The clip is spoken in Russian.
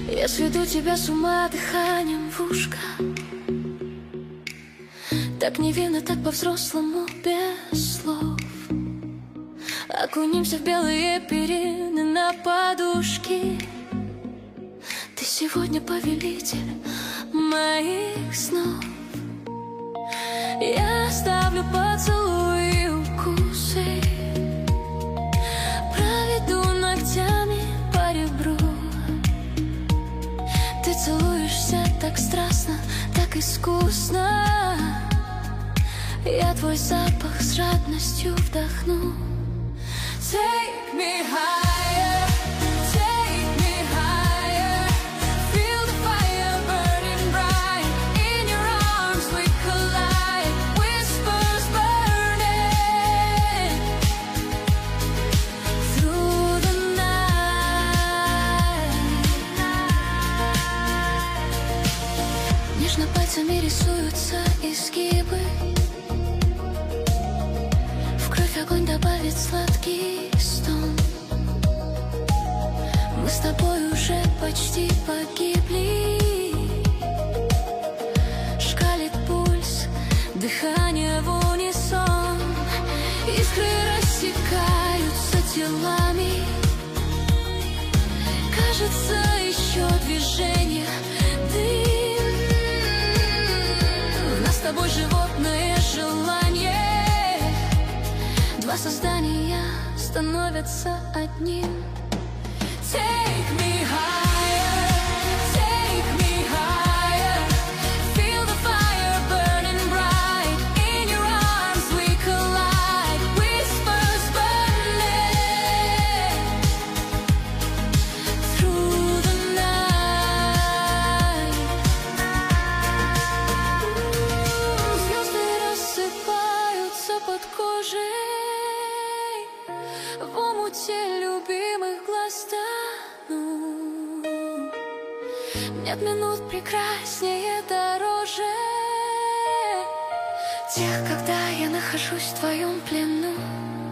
Я сведу тебя с ума дыханием в ушко. Так невинно, так по-взрослому, без слов. Окунимся в белые перины на подушке. Ты сегодня повелитель моих снов. Я оставлю поцелуи и укусы, проведу ногтями по ребру. Ты целуешься так страстно, так искусно. Я твой запах с жадностью вдохну. Take me higher, take me higher. Feel the fire burning bright. In your arms we collide. Whispers burning through the night. Нежно пальцами рисуются изгибы. Огонь добавит сладкий стон. Мы с тобой уже почти погибли. Шкалит пульс, дыхание в унисон. Искры рассекаются телами. Кажется, еще движение, дым. В нас с тобой животное желание. Два создания становятся одним. Take me higher, take me higher. Feel the fire burning bright. In your arms we collide. Whispers burning through the night. Звезды рассыпаются под кожей. В омуте любимых глаз тону. Нет минут прекраснее, дороже тех, когда я нахожусь в твоем плену.